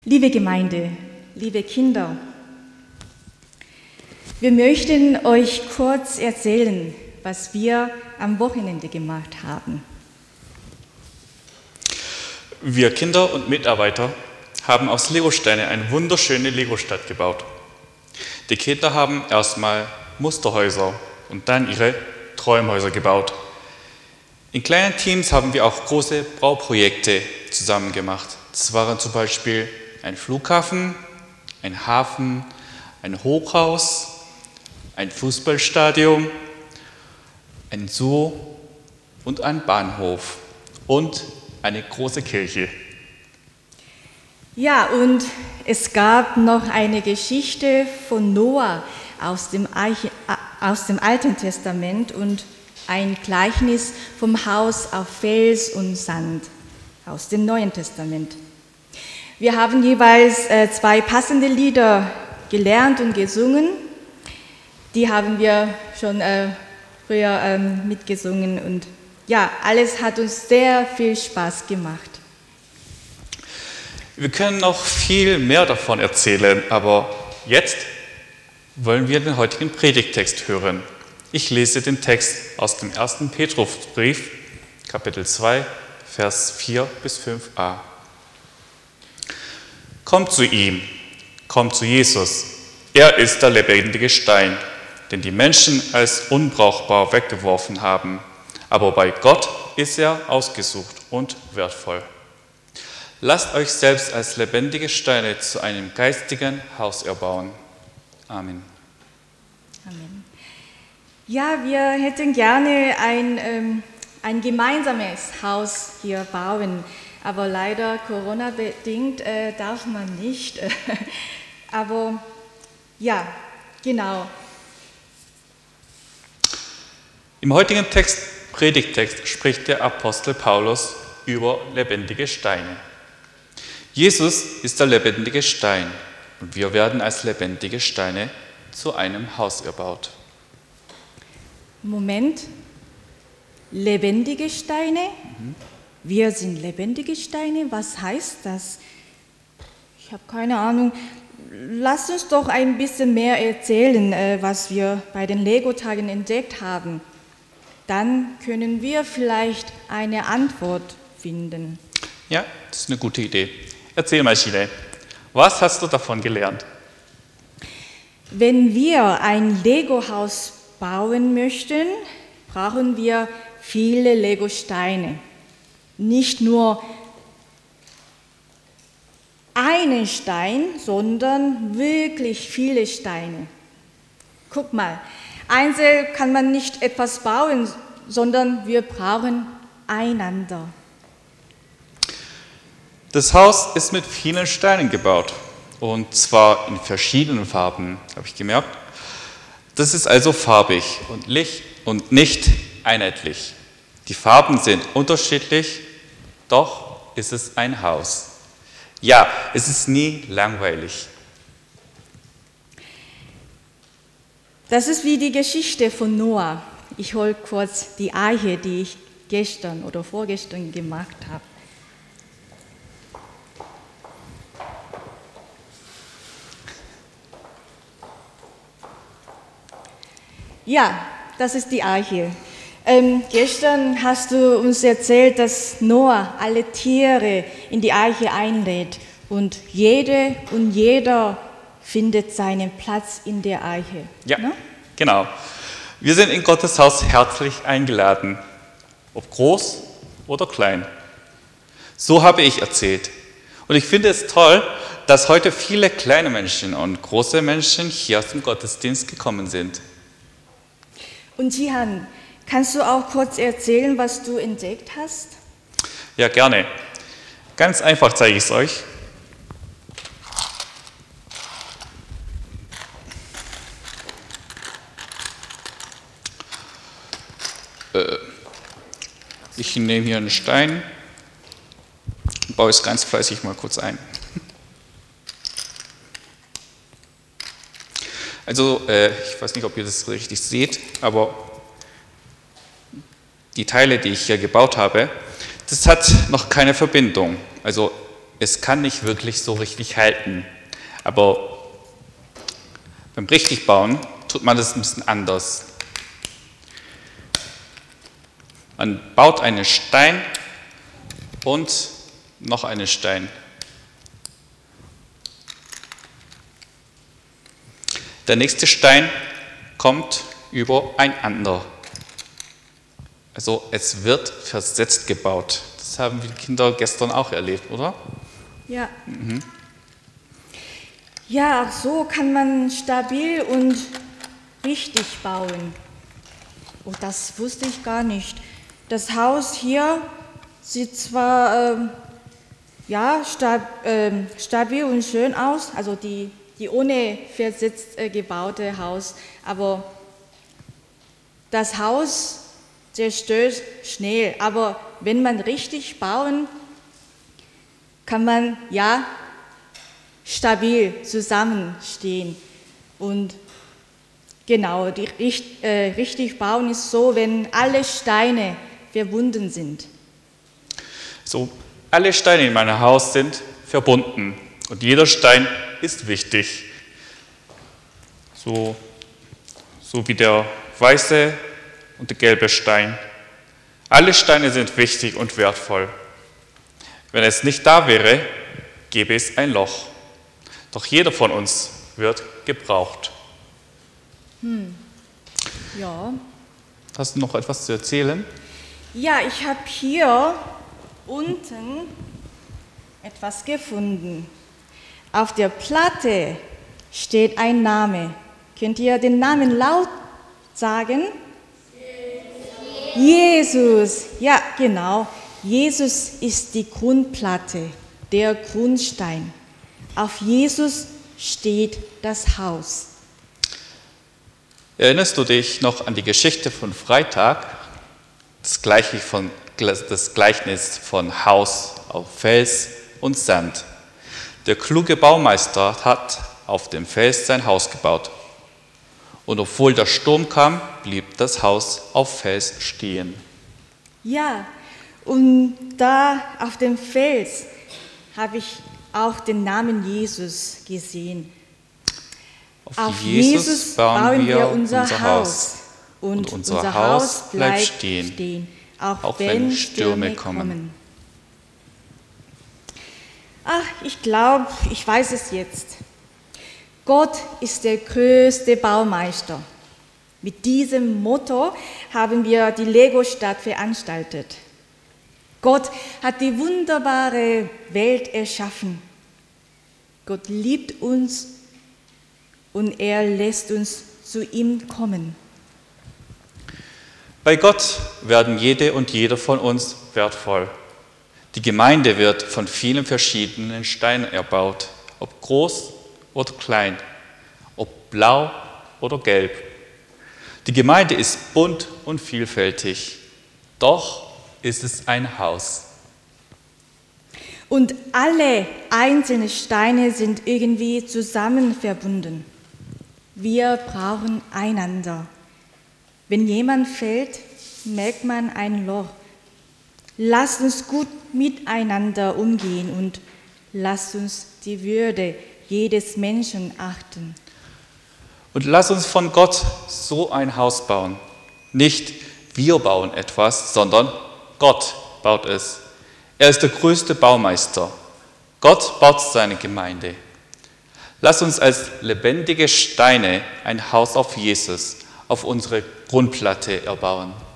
Liebe Gemeinde, liebe Kinder, wir möchten euch kurz erzählen, was wir am Wochenende gemacht haben. Wir Kinder und Mitarbeiter haben aus Legosteinen eine wunderschöne Legostadt gebaut. Die Kinder haben erstmal Musterhäuser und dann ihre Träumhäuser gebaut. In kleinen Teams haben wir auch große Bauprojekte zusammen gemacht. Das waren zum Beispiel ein Flughafen, ein Hafen, ein Hochhaus, ein Fußballstadion, ein Zoo und ein Bahnhof und eine große Kirche. Ja, und es gab noch eine Geschichte von Noah aus dem Alten Testament und ein Gleichnis vom Haus auf Fels und Sand aus dem Neuen Testament. Wir haben jeweils 2 passende Lieder gelernt und gesungen. Die haben wir schon früher mitgesungen und ja, alles hat uns sehr viel Spaß gemacht. Wir können noch viel mehr davon erzählen, aber jetzt wollen wir den heutigen Predigttext hören. Ich lese den Text aus dem 1. Petrusbrief, Kapitel 2, Vers 4 bis 5a. Kommt zu ihm, kommt zu Jesus. Er ist der lebendige Stein, den die Menschen als unbrauchbar weggeworfen haben. Aber bei Gott ist er ausgesucht und wertvoll. Lasst euch selbst als lebendige Steine zu einem geistigen Haus erbauen. Amen. Amen. Ja, wir hätten gerne ein gemeinsames Haus hier bauen, aber leider Corona-bedingt darf man nicht. Aber ja, Im heutigen Predigttext spricht der Apostel Paulus über lebendige Steine. Jesus ist der lebendige Stein und wir werden als lebendige Steine zu einem Haus erbaut. Moment, lebendige Steine? Wir sind lebendige Steine? Was heißt das? Ich habe keine Ahnung. Lass uns doch ein bisschen mehr erzählen, was wir bei den Lego-Tagen entdeckt haben. Dann können wir vielleicht eine Antwort finden. Ja, das ist eine gute Idee. Erzähl mal, Chile, was hast du davon gelernt? Wenn wir ein Lego-Haus bauen möchten, brauchen wir viele Lego-Steine. Nicht nur einen Stein, sondern wirklich viele Steine. Guck mal, einzeln kann man nicht etwas bauen, sondern wir brauchen einander. Das Haus ist mit vielen Steinen gebaut und zwar in verschiedenen Farben, habe ich gemerkt. Das ist also farbig und nicht einheitlich. Die Farben sind unterschiedlich, doch ist es ein Haus. Ja, es ist nie langweilig. Das ist wie die Geschichte von Noah. Ich hole kurz die Arche, die ich gestern oder vorgestern gemacht habe. Ja, das ist die Arche. Gestern hast du uns erzählt, dass Noah alle Tiere in die Arche einlädt und jede und jeder findet seinen Platz in der Arche. Ja, ne? Genau. Wir sind in Gottes Haus herzlich eingeladen, ob groß oder klein. So habe ich erzählt. Und ich finde es toll, dass heute viele kleine Menschen und große Menschen hier zum Gottesdienst gekommen sind. Und Jihan, kannst du auch kurz erzählen, was du entdeckt hast? Ja, gerne. Ganz einfach zeige ich es euch. Ich nehme hier einen Stein und baue es ganz fleißig mal kurz ein. Also, ich weiß nicht, ob ihr das richtig seht, aber die Teile, die ich hier gebaut habe, das hat noch keine Verbindung. Also es kann nicht wirklich so richtig halten. Aber beim Richtigbauen tut man das ein bisschen anders. Man baut einen Stein und noch einen Stein. Der nächste Stein kommt übereinander. Also es wird versetzt gebaut. Das haben die Kinder gestern auch erlebt, oder? Ja. Ja, so kann man stabil und richtig bauen. Oh, das wusste ich gar nicht. Das Haus hier sieht zwar stabil und schön aus, also die ohne versetzt gebaute Haus, aber das Haus zerstört schnell. Aber wenn man richtig bauen, kann man ja stabil zusammenstehen. Und genau, richtig bauen ist so, wenn alle Steine verbunden sind. So, alle Steine in meinem Haus sind verbunden und jeder Stein ist wichtig. So wie der weiße und der gelbe Stein. Alle Steine sind wichtig und wertvoll. Wenn es nicht da wäre, gäbe es ein Loch. Doch jeder von uns wird gebraucht. Ja. Hast du noch etwas zu erzählen? Ja, ich habe hier unten etwas gefunden. Auf der Platte steht ein Name. Könnt ihr den Namen laut sagen? Jesus. Ja, genau. Jesus ist die Grundplatte, der Grundstein. Auf Jesus steht das Haus. Erinnerst du dich noch an die Geschichte von Freitag? Das Gleichnis von Haus auf Fels und Sand. Der kluge Baumeister hat auf dem Fels sein Haus gebaut. Und obwohl der Sturm kam, blieb das Haus auf Fels stehen. Ja, und da auf dem Fels habe ich auch den Namen Jesus gesehen. Auf Jesus bauen wir unser Haus. Und unser Haus bleibt stehen, auch wenn Stürme kommen. Ach, ich glaube, ich weiß es jetzt. Gott ist der größte Baumeister. Mit diesem Motto haben wir die Lego-Stadt veranstaltet. Gott hat die wunderbare Welt erschaffen. Gott liebt uns und er lässt uns zu ihm kommen. Bei Gott werden jede und jeder von uns wertvoll. Die Gemeinde wird von vielen verschiedenen Steinen erbaut, ob groß oder klein, ob blau oder gelb. Die Gemeinde ist bunt und vielfältig, doch ist es ein Haus. Und alle einzelnen Steine sind irgendwie zusammen verbunden. Wir brauchen einander. Wenn jemand fällt, merkt man ein Loch. Lasst uns gut miteinander umgehen und lasst uns die Würde jedes Menschen achten. Und lass uns von Gott so ein Haus bauen. Nicht wir bauen etwas, sondern Gott baut es. Er ist der größte Baumeister. Gott baut seine Gemeinde. Lass uns als lebendige Steine ein Haus auf Jesus, auf unsere Grundplatte erbauen.